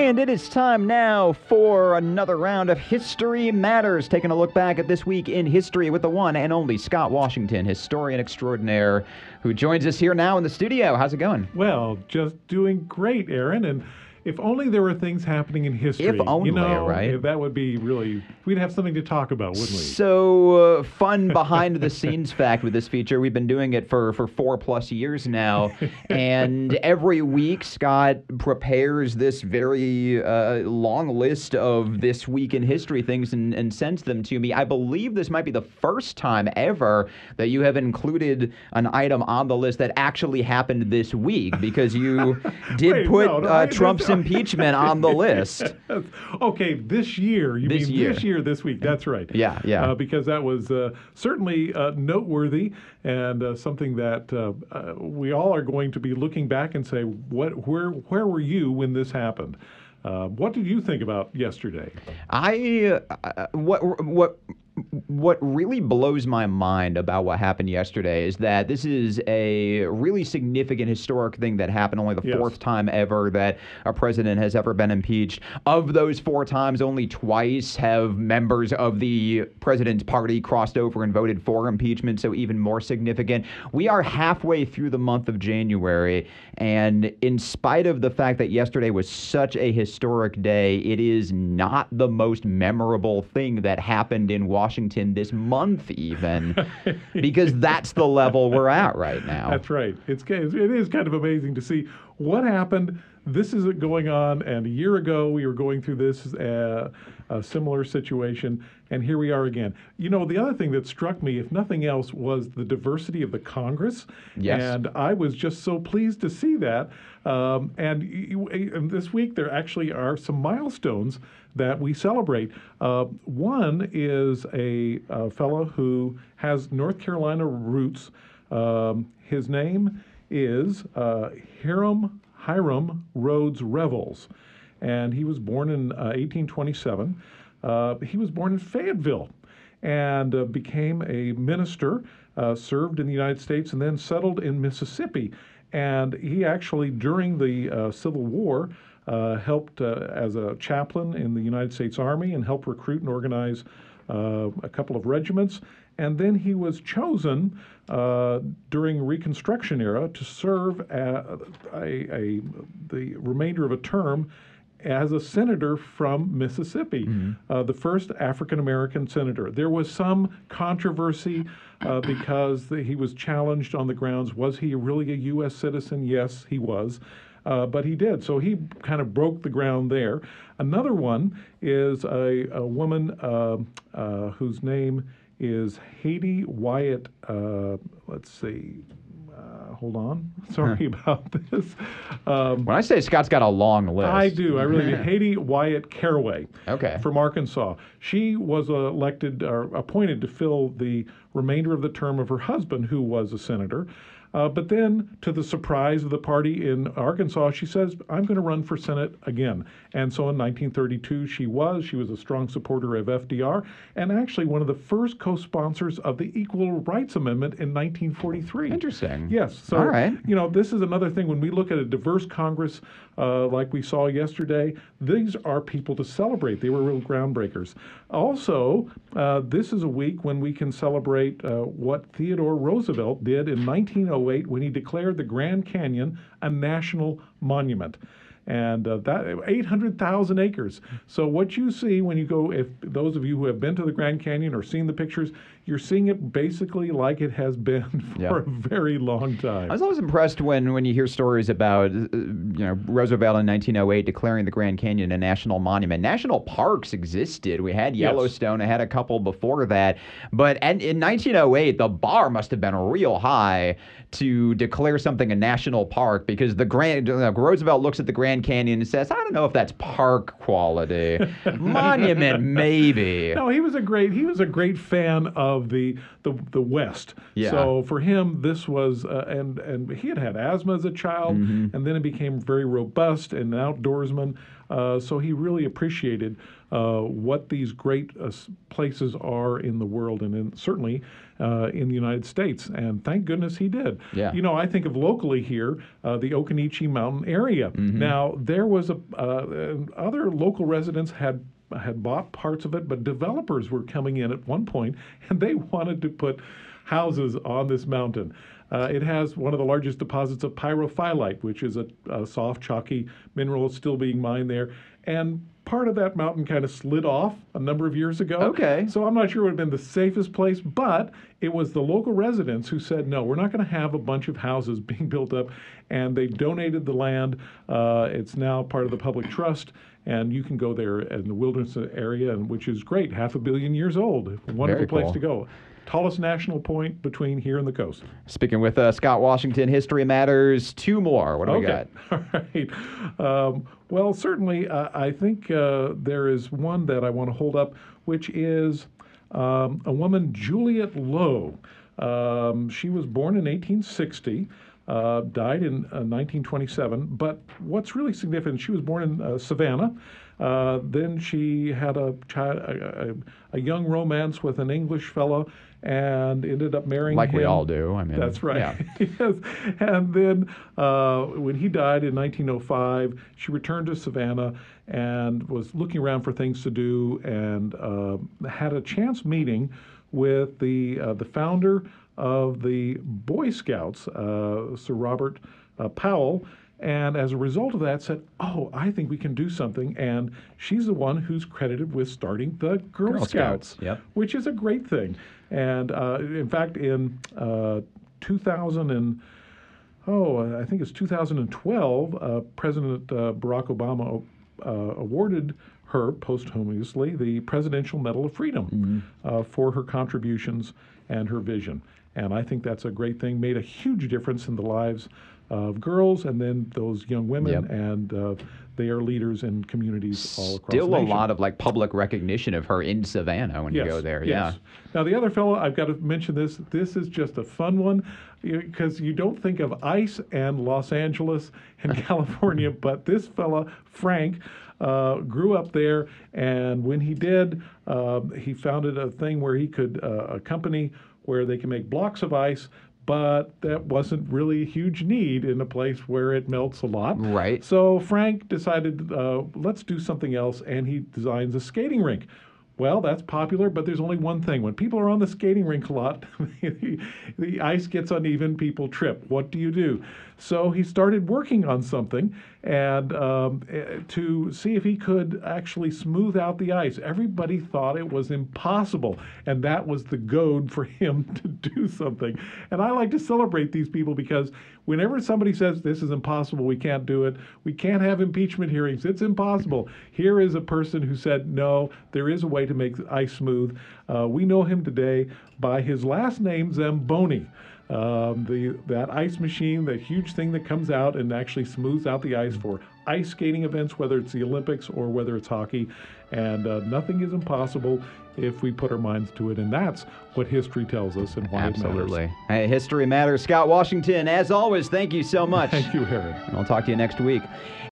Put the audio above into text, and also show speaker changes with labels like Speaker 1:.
Speaker 1: And it is time now for another round of History Matters, taking a look back at this week in history with the one and only Scott Washington, historian extraordinaire, who joins us here now in the studio. How's it going?
Speaker 2: Well, just doing great, Aaron. And if only there were things happening in history.
Speaker 1: If only, right?
Speaker 2: That would be really, we'd have something to talk about, wouldn't we?
Speaker 1: So, fun behind-the-scenes fact with this feature. We've been doing it for 4+ years now, and every week Scott prepares this very long list of this week in history things and sends them to me. I believe this might be the first time ever that you have included an item on the list that actually happened this week, because you did Trump's impeachment on the list.
Speaker 2: Okay, this year. This year, this week. That's right.
Speaker 1: Yeah.
Speaker 2: Because that was certainly noteworthy and something that we all are going to be looking back and say, where were you when this happened? What did you think about yesterday?
Speaker 1: What really blows my mind about what happened yesterday is that this is a really significant historic thing that happened, only the fourth time ever that a president has ever been impeached. Of those 4 times, only twice have members of the president's party crossed over and voted for impeachment, so even more significant. We are halfway through the month of January, and in spite of the fact that yesterday was such a historic day, it is not the most memorable thing that happened in Washington this month even, because that's the level we're at right now.
Speaker 2: That's right. It is kind of amazing to see what happened. This is going on, and a year ago we were going through this a similar situation, and here we are again. You know, the other thing that struck me, if nothing else, was the diversity of the Congress.
Speaker 1: Yes.
Speaker 2: And I was just so pleased to see that. And this week there actually are some milestones that we celebrate. One is a fellow who has North Carolina roots. His name is Hiram Rhodes Revels, and he was born in 1827. He was born in Fayetteville and became a minister, served in the United States, and then settled in Mississippi. And he actually, during the Civil War, helped as a chaplain in the United States Army and helped recruit and organize a couple of regiments. And then he was chosen during Reconstruction era to serve the remainder of a term as a senator from Mississippi, the first African-American senator. There was some controversy because he was challenged on the grounds, was he really a U.S. citizen? Yes, he was. But he did. So he kind of broke the ground there. Another one is a woman whose name is Haiti Wyatt. Let's see. Hold on. Sorry about this.
Speaker 1: When I say Scott's got a long list.
Speaker 2: I do. I really do. Haiti Wyatt Caraway.
Speaker 1: Okay.
Speaker 2: From Arkansas. She was elected or appointed to fill the remainder of the term of her husband, who was a senator. But then, to the surprise of the party in Arkansas, she says, I'm going to run for Senate again. And so in 1932, she was a strong supporter of FDR, and actually one of the first co-sponsors of the Equal Rights Amendment in 1943.
Speaker 1: Interesting.
Speaker 2: Yes. So,
Speaker 1: all right.
Speaker 2: You know, this is another thing. When we look at a diverse Congress like we saw yesterday, these are people to celebrate. They were real groundbreakers. Also, this is a week when we can celebrate what Theodore Roosevelt did in 1908 when he declared the Grand Canyon a national monument. And that 800,000 acres. So what you see when you go, if those of you who have been to the Grand Canyon or seen the pictures, you're seeing it basically like it has been for a very long time.
Speaker 1: I was always impressed when you hear stories about Roosevelt in 1908 declaring the Grand Canyon a national monument. National parks existed. We had Yellowstone. I had a couple before that. But in 1908, the bar must have been real high to declare something a national park, because Roosevelt looks at the Grand Canyon and says, I don't know if that's park quality. Monument, maybe.
Speaker 2: No, he was a great fan of the West.
Speaker 1: Yeah.
Speaker 2: So for him, this was and he had asthma as a child, and then it became very robust and an outdoorsman. So he really appreciated what these great places are in the world, and certainly in the United States. And thank goodness he did.
Speaker 1: Yeah.
Speaker 2: You know, I think of locally here, the Occoneechee Mountain area. Now, there was other local residents had bought parts of it, but developers were coming in at one point, and they wanted to put houses on this mountain. It has one of the largest deposits of pyrophyllite, which is a soft, chalky mineral still being mined there. And part of that mountain kind of slid off a number of years ago.
Speaker 1: Okay.
Speaker 2: So I'm not sure it would have been the safest place, but it was the local residents who said, no, we're not going to have a bunch of houses being built up. And they donated the land. It's now part of the public trust. And you can go there in the wilderness area, which is great, 500 million years old. A wonderful place to go. Tallest national point between here and the coast.
Speaker 1: Speaking with Scott Washington, History Matters. 2 more. What do we got?
Speaker 2: All right. Well, certainly, I think there is one that I want to hold up, which is a woman, Juliet Lowe. She was born in 1860. Died in 1927. But what's really significant, she was born in Savannah. Then she had a young romance with an English fellow and ended up marrying him.
Speaker 1: Like we all do. I mean,
Speaker 2: that's right.
Speaker 1: Yeah.
Speaker 2: Yes. And then when he died in 1905, she returned to Savannah and was looking around for things to do, and had a chance meeting with the founder of the Boy Scouts, Sir Robert Powell, and as a result of that said, oh, I think we can do something. And she's the one who's credited with starting the Girl Scouts.
Speaker 1: Yep.
Speaker 2: Which is a great thing. And in fact, in 2012, President Barack Obama awarded her posthumously the Presidential Medal of Freedom for her contributions and her vision. And I think that's a great thing, made a huge difference in the lives of girls and then those young women, and they are leaders in communities all across the nation.
Speaker 1: Still a lot of public recognition of her in Savannah when you go there.
Speaker 2: Yes.
Speaker 1: Yeah.
Speaker 2: Now the other fellow, I've got to mention this. This is just a fun one because you don't think of ice and Los Angeles and California, but this fella, Frank, grew up there, and when he did, he founded a thing where he could, a company where they can make blocks of ice, but that wasn't really a huge need in a place where it melts a lot.
Speaker 1: Right.
Speaker 2: So Frank decided, let's do something else, and he designs a skating rink. Well, that's popular, but there's only one thing. When people are on the skating rink a lot, the ice gets uneven, people trip. What do you do? So he started working on something and to see if he could actually smooth out the ice. Everybody thought it was impossible, and that was the goad for him to do something. And I like to celebrate these people because whenever somebody says this is impossible, we can't do it, we can't have impeachment hearings, it's impossible. Here is a person who said, no, there is a way to make ice smooth. We know him today by his last name, Zamboni. That ice machine, that huge thing that comes out and actually smooths out the ice for ice skating events, whether it's the Olympics or whether it's hockey. And nothing is impossible if we put our minds to it. And that's what history tells us and why it matters.
Speaker 1: Hey, History Matters. Scott Washington, as always, thank you so much.
Speaker 2: Thank you, Harry.
Speaker 1: I'll talk to you next week.